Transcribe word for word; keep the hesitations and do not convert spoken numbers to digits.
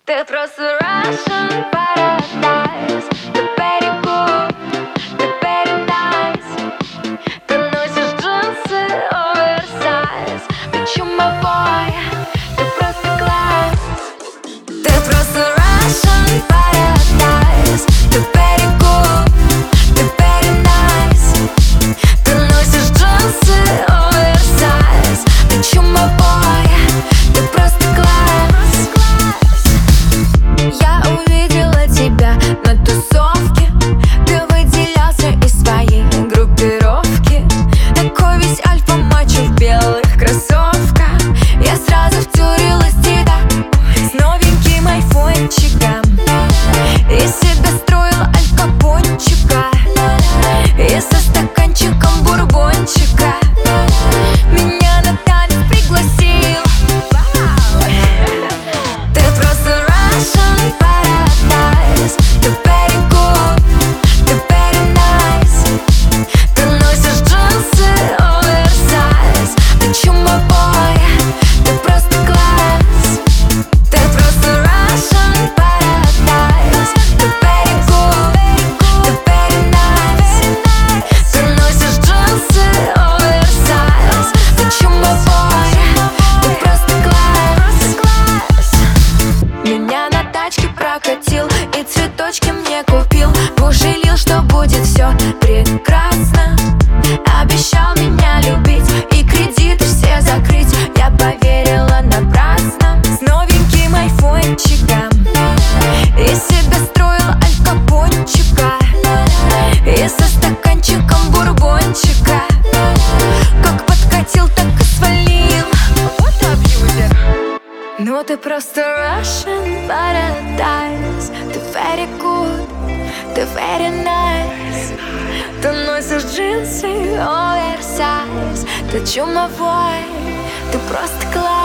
Ты просто Russian paradise. Ты very good, ты very nice. Ты носишь джинсы оверсайз. Ты чумовой, ты просто класс. Ты просто Russian paradise. Ты very good, ты very nice. Ты носишь джинсы оверсайз. Ты чумовой, ты просто класс. Я увидела тебя на тусовке. Ты выделялся из своей группировки. Такой весь альфа-мачо в белых кроссовках. Я сразу втюрилась в тебя с новеньким айфончиком. Из себя строила Аль Капончика. И со стаканчиком бурбончика меня на танец пригласил. Ты просто Russian paradise. Ты very good, ты very nice. Ты носишь джинсы оверсайз. Ты чумовой, ты просто класс. Ты просто Russian paradise. Ты very good, ты very nice. Ты носишь джинсы оверсайз. Ты чумовой, ты просто класс. Меня на тачке прокатил и цветочки мне купил. Пожалел, что будет все прекрасно. Обещал меня любить и кредиты все закрыть. Я поверила напрасно. С новеньким айфончиком из себя строила Аль Капончика. И со стаканчиком бурбончика. Как подкатил, так и свалил. Вот абьюзер. Ну ты просто Russian paradise. Ты very good, ты very nice. Ты носишь джинсы оверсайз. Ты чумовой, ты просто класс.